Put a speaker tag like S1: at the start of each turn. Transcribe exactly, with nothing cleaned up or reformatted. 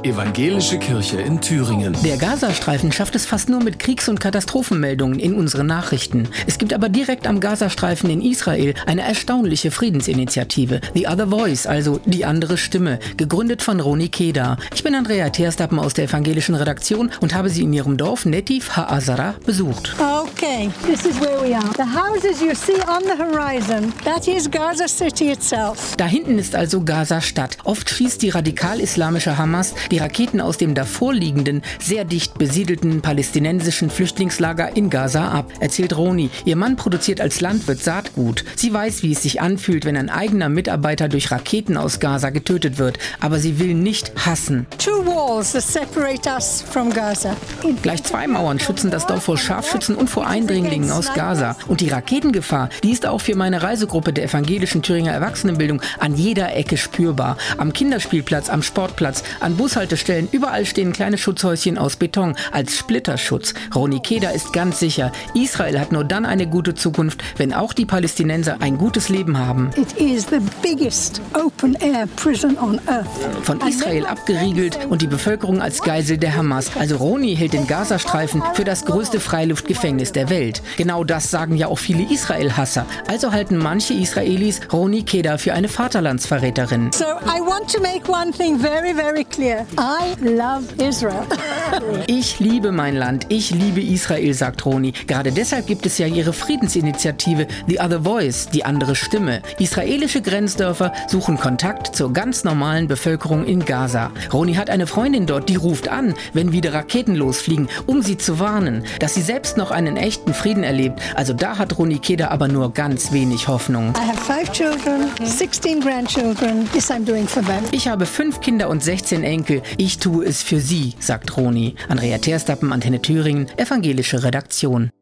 S1: Evangelische Kirche in Thüringen.
S2: Der Gazastreifen schafft es fast nur mit Kriegs- und Katastrophenmeldungen in unsere Nachrichten. Es gibt aber direkt am Gazastreifen in Israel eine erstaunliche Friedensinitiative. The Other Voice, also die andere Stimme, gegründet von Roni Kedar. Ich bin Andrea Terstappen aus der evangelischen Redaktion und habe sie in ihrem Dorf Netiv HaAzara besucht.
S3: Okay, this is where we are. The houses you see on the horizon, that is Gaza City itself.
S2: Da hinten ist also Gaza-Stadt. Oft schießt die radikal-islamische Hamas die Raketen aus dem davor liegenden, sehr dicht besiedelten palästinensischen Flüchtlingslager in Gaza ab, erzählt Roni. Ihr Mann produziert als Landwirt Saatgut. Sie weiß, wie es sich anfühlt, wenn ein eigener Mitarbeiter durch Raketen aus Gaza getötet wird. Aber sie will nicht hassen.
S3: Two walls that separate us from Gaza.
S2: Gleich zwei Mauern schützen das Dorf vor Scharfschützen und vor Eindringlingen aus Gaza. Und die Raketengefahr, die ist auch für meine Reisegruppe der evangelischen Thüringer Erwachsenenbildung an jeder Ecke spürbar. Am Kinderspielplatz, am Sportplatz, an Bushaltestellen, überall stehen kleine Schutzhäuschen aus Beton als Splitterschutz. Roni Kedar ist ganz sicher, Israel hat nur dann eine gute Zukunft, wenn auch die Palästinenser ein gutes Leben haben.
S3: It is the biggest open-air prison on earth.
S2: Von Israel abgeriegelt und die Bevölkerung als Geisel der Hamas. Also Roni hält den Gazastreifen für das größte Freiluftgefängnis der Welt. Genau das sagen ja auch viele Israel-Hasser. Also halten manche Israelis Roni Kedar für eine Vaterlandsverräterin.
S3: So I want to make one thing very, very clear. I love Israel.
S2: Ich liebe mein Land, ich liebe Israel, sagt Roni. Gerade deshalb gibt es ja ihre Friedensinitiative The Other Voice, die andere Stimme. Israelische Grenzdörfer suchen Kontakt zur ganz normalen Bevölkerung in Gaza. Roni hat eine Freundin dort, die ruft an, wenn wieder Raketen losfliegen, um sie zu warnen, dass sie selbst noch einen echten Frieden erlebt. Also da hat Roni Kedar aber nur ganz wenig Hoffnung.
S3: I have five children, sixteen grandchildren. This I'm doing for them.
S2: Ich habe fünf Kinder und sechzehn Enkel. Ich tue es für sie, sagt Roni. Andrea Terstappen, Antenne Thüringen, evangelische Redaktion.